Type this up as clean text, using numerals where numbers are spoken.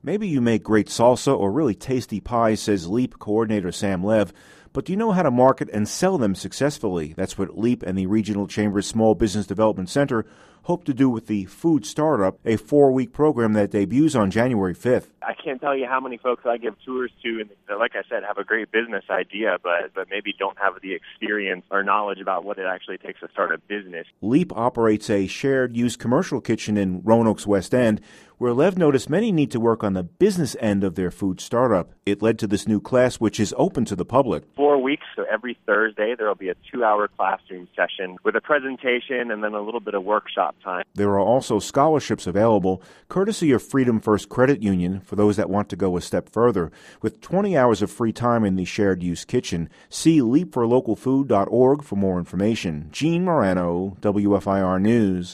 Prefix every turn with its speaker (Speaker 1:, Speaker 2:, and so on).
Speaker 1: Maybe you make great salsa or really tasty pies, says LEAP coordinator Sam Lev, but do you know how to market and sell them successfully? That's what LEAP and the Regional Chamber's Small Business Development Center hope to do with the Food Startup, a 4-week program that debuts on January 5th.
Speaker 2: I can't tell you how many folks I give tours to, and like I said, have a great business idea, but maybe don't have the experience or knowledge about what it actually takes to start a business.
Speaker 1: LEAP operates a shared-use commercial kitchen in Roanoke's West End, where Lev noticed many need to work on the business end of their food startup. It led to this new class, which is open to the public.
Speaker 2: 4 weeks, so every Thursday there will be a 2-hour classroom session with a presentation and then a little bit of workshop time.
Speaker 1: There are also scholarships available, courtesy of Freedom First Credit Union, for those that want to go a step further. With 20 hours of free time in the shared-use kitchen, see leapforlocalfood.org for more information. Gene Morano, WFIR News.